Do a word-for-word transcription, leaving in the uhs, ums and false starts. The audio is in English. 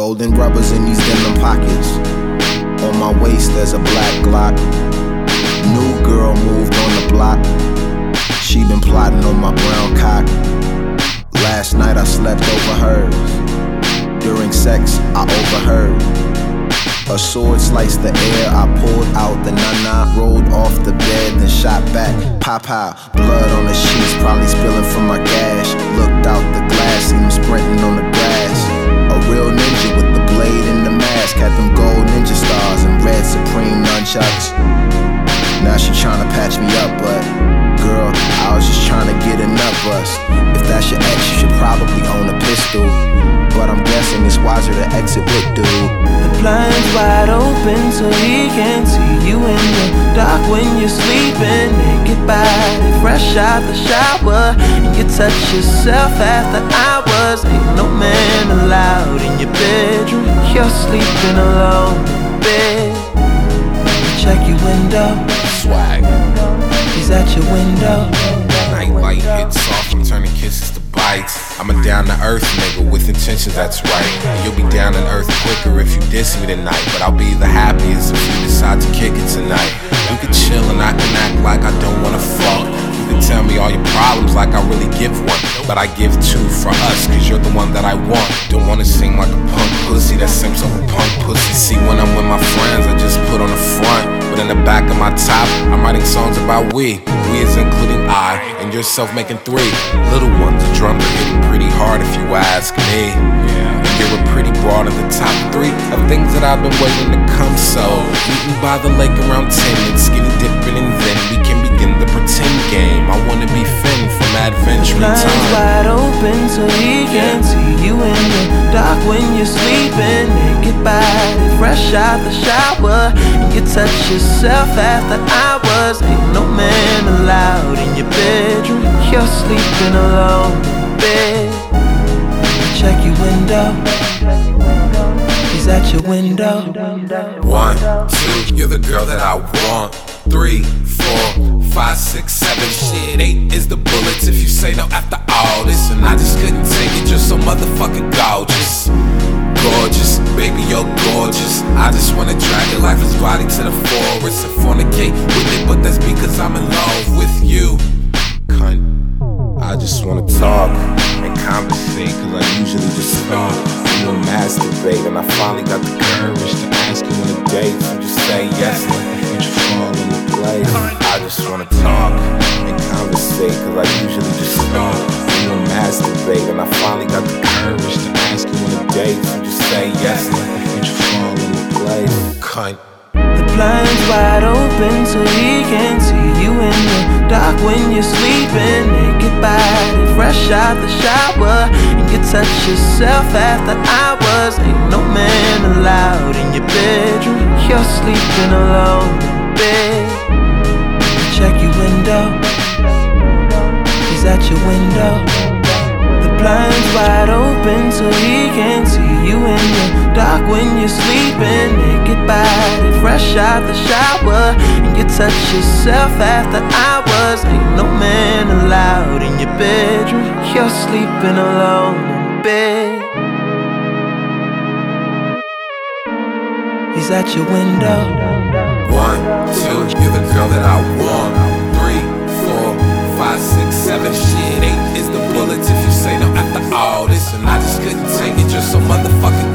Golden rubbers in these denim pockets. On my waist there's a black Glock. New girl moved on the block. She been plotting on my brown cock. Last night I slept over hers. During sex I overheard. A sword sliced the air, I pulled out the nana, rolled off the bed, then shot back. Pop out, blood on the sheets, probably spilling from my gash. Looked out the glass, seen him sprinting on the grass. A real ninja with the blade and the mask. Had them gold ninja stars and red Supreme nunchucks. Now she tryna patch me up, but girl, I was just tryna get a nut bust. If that's your ex, you should probably own a pistol, but I'm guessing it's wiser to exit with dude. The blind's wide open so he can see you in the dark when you're sleeping. Naked body, fresh out the shower, and you touch yourself after hours. Ain't no man allowed in your bedroom. You're sleeping alone in bed. Check your window. Swag. He's at your window. Nightlight hits off, I'm turning kisses to bites. I'm a down to earth nigga with intentions, that's right. And you'll be down to earth quicker if you diss me tonight. But I'll be the happiest if you decide to kick it tonight. You can chill and I can act like I don't wanna fuck. You can tell me all your problems like I really give one, but I give two for us, cause you're the one that I want. Don't wanna sing like a punk pussy that sings of a punk pussy. See, when I'm with my friends, I just put on the front, but in the back of my top, I'm writing songs about we. We is including I, and yourself making three. Little ones, the drums are hitting pretty hard if you ask me. And you're a pretty broad at the top three of things that I've been waiting to come. So, meeting by the lake around ten, and skinny dipping, and then we can begin the pretend game. I wanna be Finn from Adventure Time. Blind's wide open so he can see you in the dark when you're sleeping. Naked body, fresh out the shower, and you touch yourself after hours. Ain't no man allowed in your bedroom. You're sleeping alone in bed. Check your window. He's at your window. One, two, you're the girl that I want. Three, four, five, six, seven, shit. Eight is the bullets if you say no after all this. And I just couldn't take it, you're so motherfucking gorgeous. Gorgeous, baby, you're gorgeous. I just wanna drag your lifeless body to the forest and fornicate with it, but that's because I'm in love with you. Cunt. I just wanna talk and conversate, cause I usually just stop and masturbate. And I finally got the courage to ask you on a date, so just say yes, let the future fall into place. I just wanna talk and conversate, cause I usually just stop and masturbate. And I finally got the courage to ask you on a date, so just say yes, let the future fall into place. Cunt. The blind's wide open so he can see you in the dark when you're sleeping. Naked body, fresh out the shower, and you touch yourself after hours. Ain't no man allowed in your bedroom. You're sleeping alone in bed. Check your window. He's at your window. The blind's wide open so he can see you in the dark when you're sleeping. Naked body, fresh out the shower, and you touch yourself after hours. Ain't no man allowed in your bedroom. You're sleeping alone in bed. He's at your window. One, two, you're the girl that I want. Three, four, five, six, seven, shit. Eight is the bullets if you say no after all this. And I just couldn't take it, you're so motherfucking